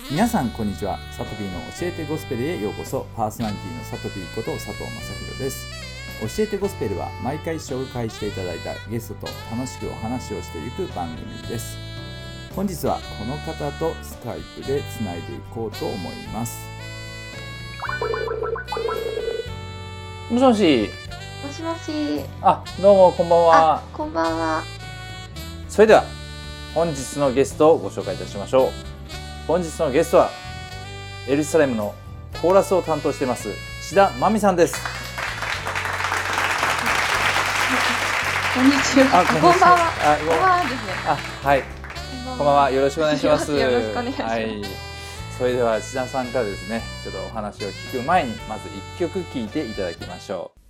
皆さんこんにちは。サトピーの教えてゴスペルへようこそ。パーソナリティのサトピーこと佐藤正弘です。教えてゴスペルは毎回紹介していただいたゲストと楽しくお話をしていく番組です。本日はこの方とスカイプでつないでいこうと思います。 もしもし。 もしもし。 どうもこんばんは。 こんばんは。 それでは本日のゲストをご紹介いたしましょう。本日のゲストはエルサレムのコーラスを担当しています志田真美さんです。 こんにちは。こんばんは。こんばんはですね。 はい。こんばんは。よろしくお願いします。 よろしくお願いします。 それでは志田さんからですね、ちょっとお話を聞く前にまず1曲聴いていただきましょう。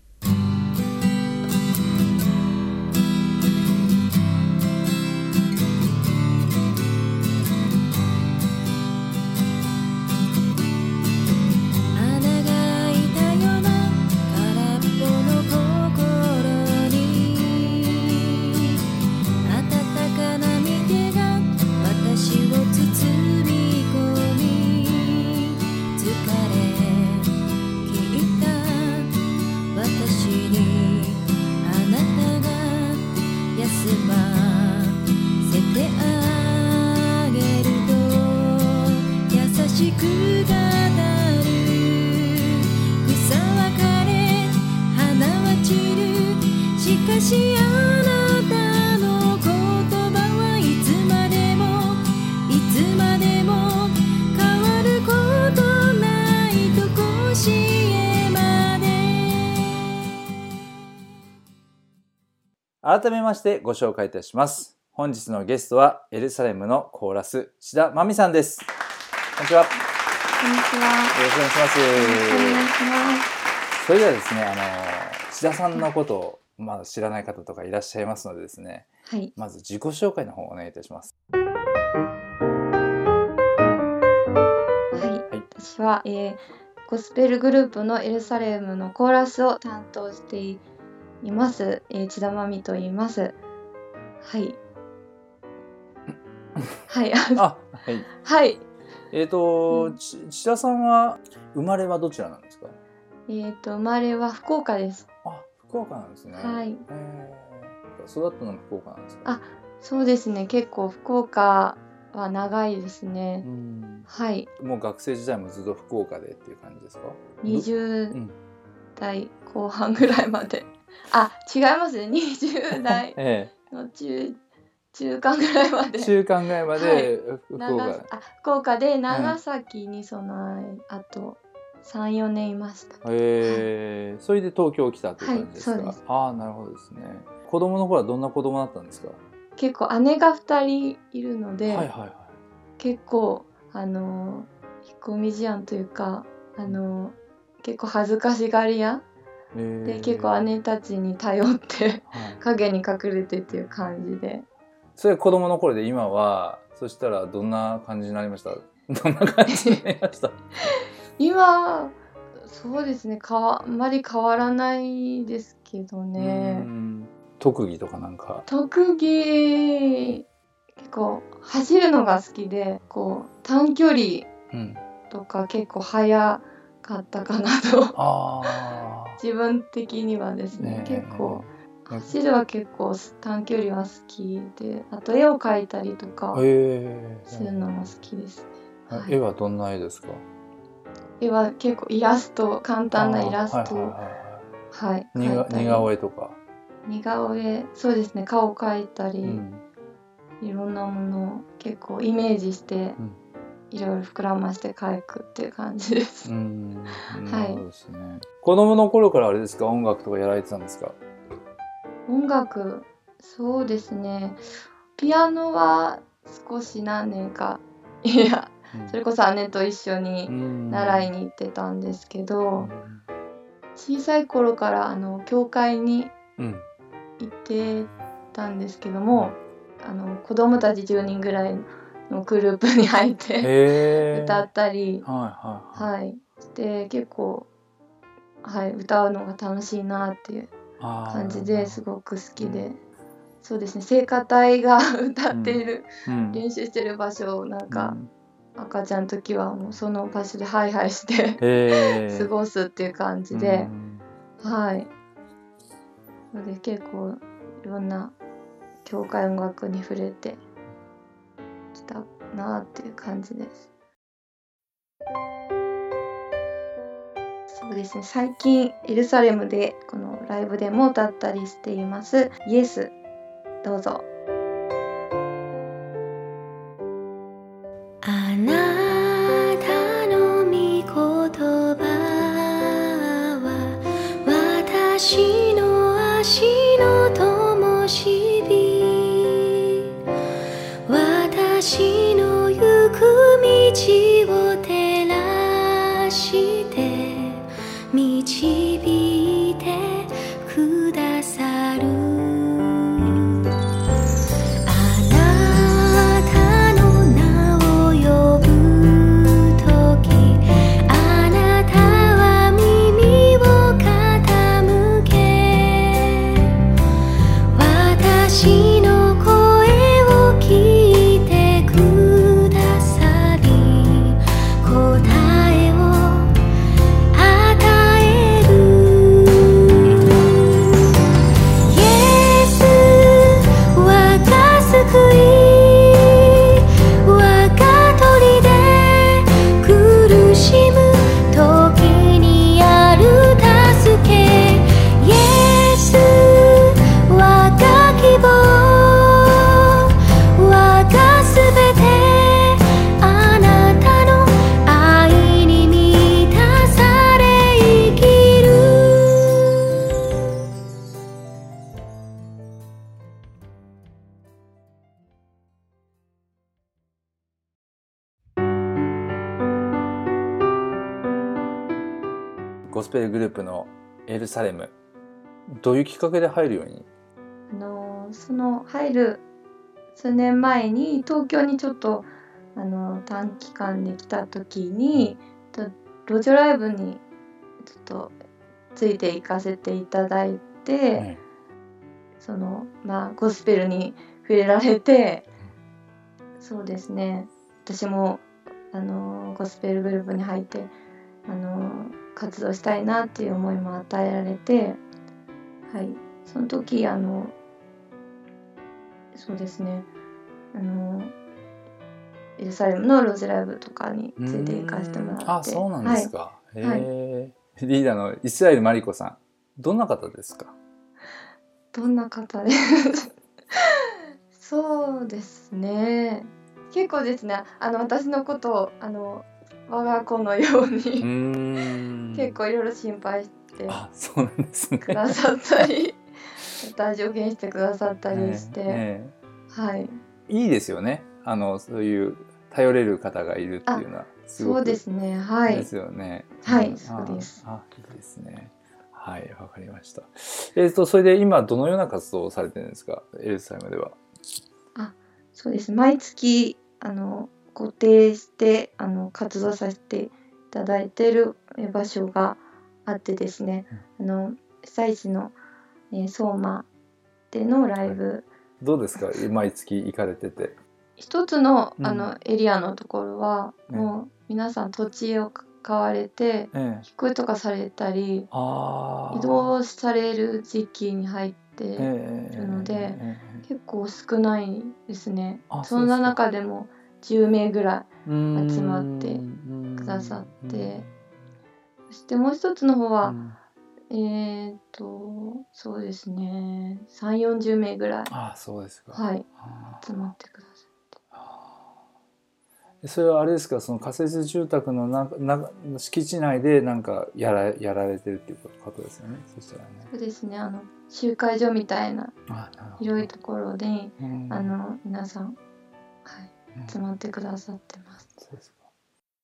改めましてご紹介いたします。本日のゲストはエルサレムのコーラス志田真美さんです。こんにちは。 こんにちは。 よろしくお願いします。 よろしくお願いします。 それではですね、志田さんのことをまだ知らない方とかいらっしゃいますのでですね、 はい、 まず自己紹介の方をお願いいたします。 はい、私は、ゴスペルグループのエルサレムのコーラスを担当しています、千田真美と言います。はい。はい。 はい。 はい。 千田さんは生まれはどちらなんですか？ 生まれは福岡です。 福岡なんですね。 はい。 育ったのも福岡なんですか？ そうですね。結構福岡は長いですね。はい。 もう学生時代もずっと福岡でっていう感じですか ？20代後半ぐらいまで。違いますね。20代の中間ぐらいまで。 中間ぐらいまで福岡で長崎にそのあと3、4年いました。 それで東京来たという感じですか？ はい、そうです。 なるほどですね。子供の頃はどんな子供だったんですか？ 結構姉が2人いるので、結構引っ込み思案というか結構恥ずかしがり屋で、結構姉たちに頼って影に隠れてっていう感じで。 それ子供の頃で、今はそしたらどんな感じになりました？ 今そうですね、あんまり変わらないですけどね。 特技とかなんか？ 特技結構走るのが好きで、短距離とか結構速かったかなと自分的にはですね、結構走るは結構短距離は好きで、あと絵を描いたりとかするのも好きですね。 絵はどんな絵ですか？ 絵は結構イラスト、簡単なイラストを描いたり。 似顔絵とか？ 似顔絵、そうですね、顔を描いたり、いろんなものを結構イメージして、いろいろ膨らまして描くっていう感じです。 なるほどですね。子供の頃からあれですか、音楽とかやられてたんですか？ 音楽、そうですね、ピアノは少し何年か、それこそ姉と一緒に習いに行ってたんですけど、小さい頃から教会に行ってたんですけども、子供たち10人ぐらいのグループに入って歌ったりして結構、歌うのが楽しいなっていう感じですごく好きで、そうですね、聖歌隊が歌っている、練習してる場所をなんか赤ちゃんの時はもうその場所でハイハイして過ごすっていう感じで、はい。それで結構いろんな教会音楽に触れてきたなっていう感じです。そうですね、最近エルサレムでこのライブでも歌ったりしていますイエス、どうぞ。 あなたの御言葉は私の足の灯火、私の行く道を照らして導いてくださる。 ゴスペルグループのエルサレム、どういうきっかけで入るように？ その入る数年前に東京にちょっと短期間で来た時に路上ライブにちょっとついて行かせていただいて、そのゴスペルに触れられて、そうですね、私もゴスペルグループに入って活動したいなっていう思いも与えられて、はい、その時そうですね、エルサレムの路地ライブとかについて行かせてもらって。 あ、そうなんですか。 はい、 リーダーのイスラエルマリコさん、どんな方ですか？ どんな方ですそうですね、結構ですね、私のことを我が子のように結構いろいろ心配してくださったり助言してくださったりして、はい、いいですよね、そういう頼れる方がいるっていうのはすごく。 そうですね、はい。 ですよね。 はい、そうです。 いいですね。はい、わかりました。それで今どのような活動をされてるんですか、エルサレムでは？ そうです。毎月固定して活動させていただいている場所があってですね、被災地の相馬でのライブ、 どうですか、毎月行かれてて？ 一つのエリアのところはもう皆さん土地を買われて引っ越しとかされたり移動される時期に入っているので結構少ないですね。そんな中でも10名ぐらい集まってくださって、そしてもう一つの方はそうですね、3、40名ぐらい、 そうですか。 はい、集まってくださって。 それはあれですか、その仮設住宅の敷地内でなんかやられてるっていうことですよね。そしたらね。 そうですね、集会所みたいな広いところで皆さん、はい、集まってくださってます。 そうですか。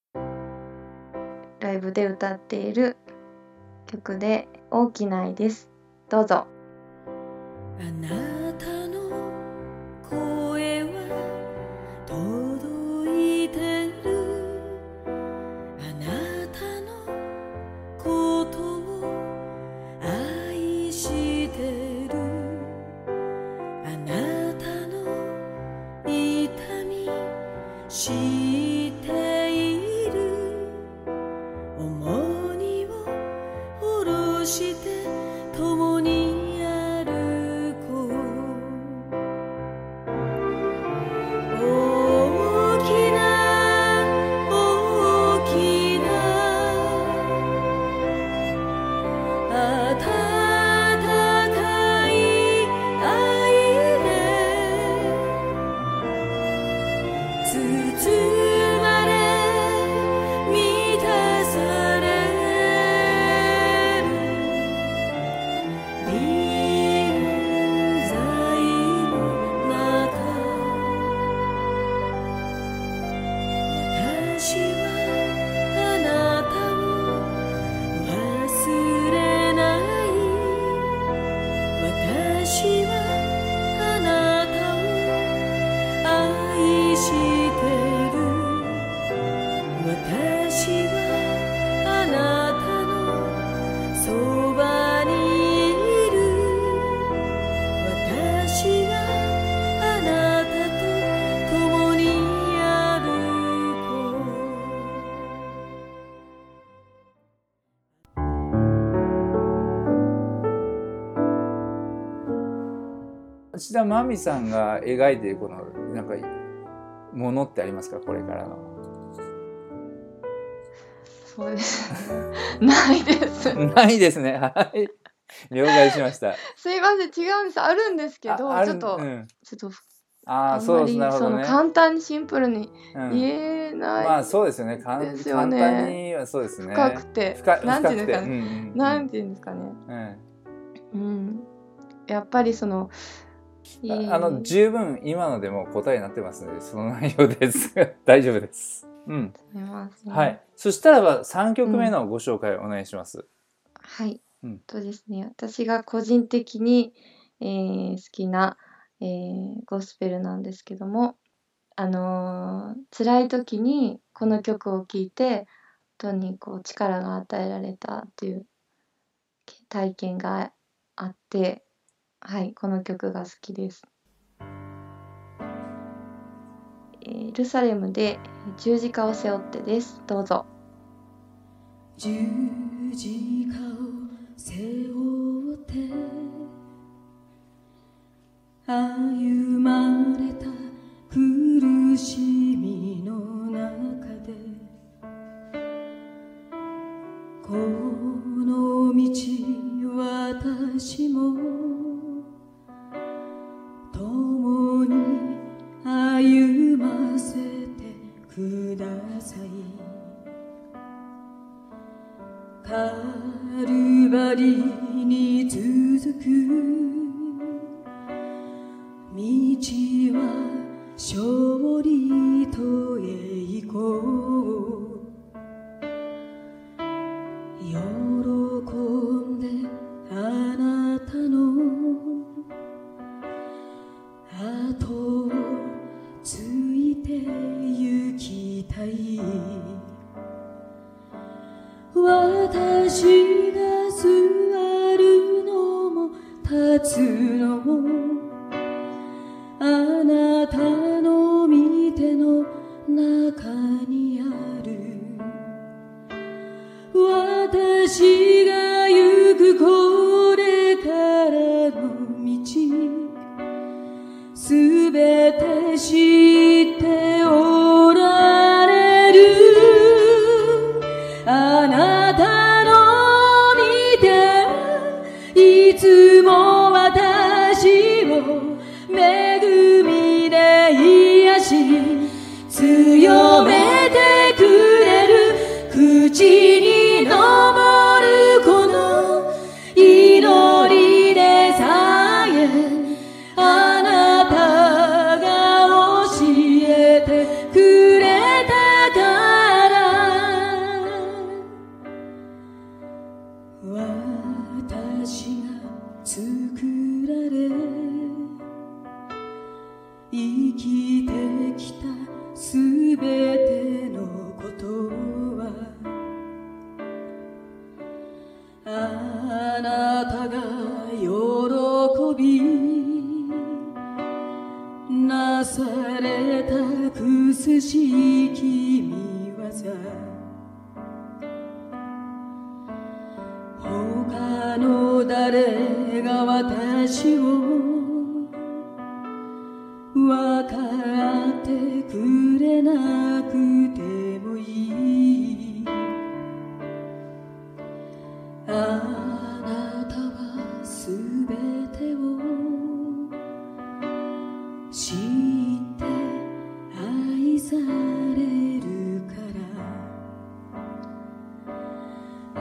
ライブで歌っている曲で大きな愛です。どうぞ。 あなたの声は届いてる、あなたのことを愛してる、あなたの痛み知ってる私はあなたのそばにいる。私があなたと共に歩こう。 志田真美さんが描いているこのなんかものってありますか、これからの。 そうですないです。 ないですね。はい。了解しました。 すいません、違うんです。あるんですけど、 あるちょっと、 うん、 ちょっとああ、 あんまそうです。なりそのるほどね。 簡単にシンプルにうん言えまないあそうですよね。 ですよ簡単ね。 にはそうですね。 深くて、なんていうんですかね。なんていうんですかね。うん。やっぱりその、 十分今のでも答えになってますので、その内容です。大丈夫です。うん。 すみません。 はい。そしたらば3曲目のご紹介お願いします。 はい。 うんとですね、私が個人的に、好きな、ゴスペルなんですけども、辛い時にこの曲を聴いて、本当にこう力が与えられたっていう体験があって、はい、この曲が好きです。エルサレムで十字架を背負ってです。どうぞ。 十字架を背負って歩まれた苦しみの中で、この道私も共に歩ませてください。カルバリに続く道は勝利と栄光。喜んであなたの後をついて行きたい。私が座るのも立つのもあなたの御手の中にある。私が行くこれからの道すべて知っておられる。あなたの御手いつも私を恵みで癒し強めてくれる。口に昇るこの祈りでさえあなたが教えてくれたから、私が作られ生きてきたすべてのことはあなたが喜びなされた苦しき見業。他の誰が私を分かってくれなくてもいい。あなたはすべてを知って愛されるから、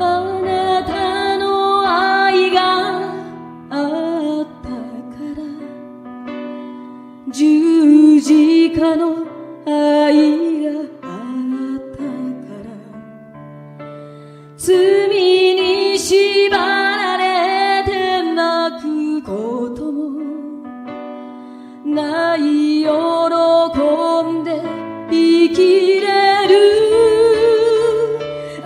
あなたの愛があったから十字架の愛があったから罪に縛られて泣くこともない喜んで生きれる。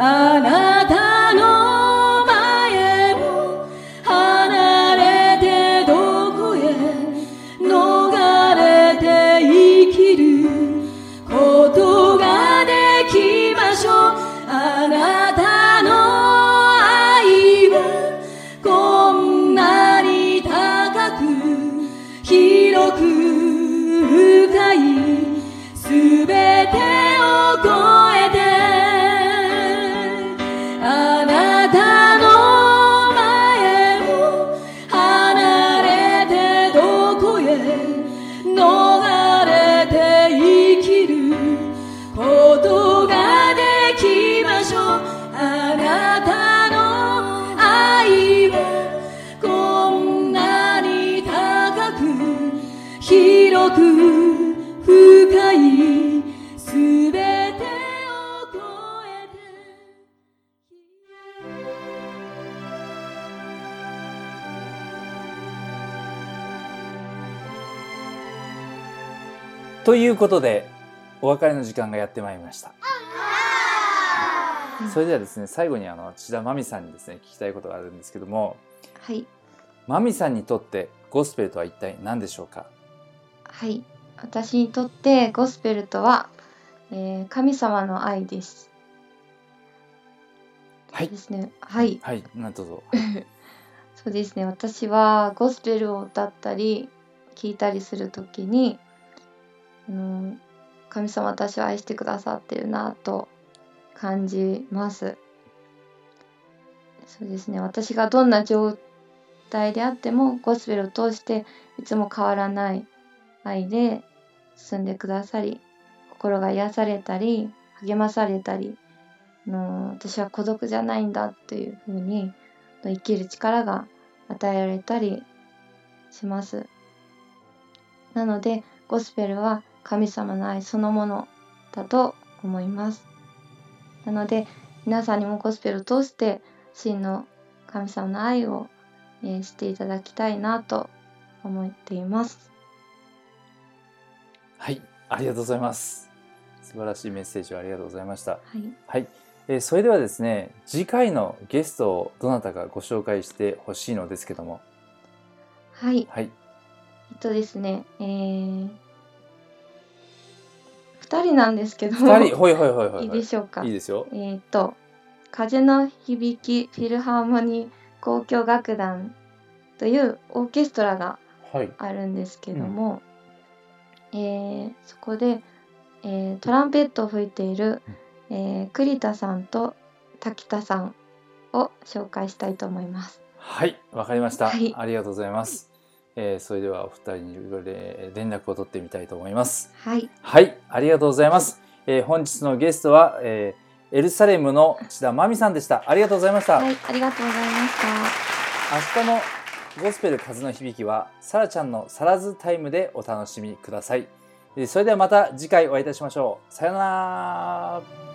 あなたの前を離れてどこへ逃れて生きることができましょう。あなたの愛はこんなに高く広く深いすべてを超えてあなたの前を離れてどこへ逃れて生きることができましょう。あなたの愛はこんなに高く広く深いすべてを超えてということでお別れの時間がやってまいりました。それではですね、最後に千田真美さんにですね、聞きたいことがあるんですけども、 はい。 真美さんにとってゴスペルとは一体何でしょうか？ はい。私にとってゴスペルとは、神様の愛です。 はいですね。はい。 はい、なんとぞ。 そうですね。私はゴスペルを歌ったり聞いたりするときに、神様私を愛してくださってるなと感じます。そうですね。私がどんな状態であってもゴスペルを通していつも変わらない愛で進んでくださり、心が癒されたり励まされたり、私は孤独じゃないんだっていう風に生きる力が与えられたりします。なのでゴスペルは神様の愛そのものだと思います。なので皆さんにもゴスペルを通して真の神様の愛を、知っていただきたいなと思っています。 はい、ありがとうございます。素晴らしいメッセージをありがとうございました。 はい。 はい、それではですね、次回のゲストをどなたかご紹介してほしいのですけども。 はい。 はい。 ですね、2人なんですけども、 2人、ほいほいほいほい。 いいでしょうか。 いいですよ。 風の響きフィルハーモニー交響楽団というオーケストラがあるんですけども、そこで、トランペットを吹いている、栗田さんと滝田さんを紹介したいと思います。 はい、わかりました。 はい、 ありがとうございます。それではお二人に連絡を取ってみたいと思います。 はい。 はい、ありがとうございます。本日のゲストは、エルサレムの千田真美さんでした。ありがとうございました。 はい、ありがとうございました。 明日のゴスペル風の響きはサラちゃんのサラズタイムでお楽しみください。それではまた次回お会いいたしましょう。さようなら。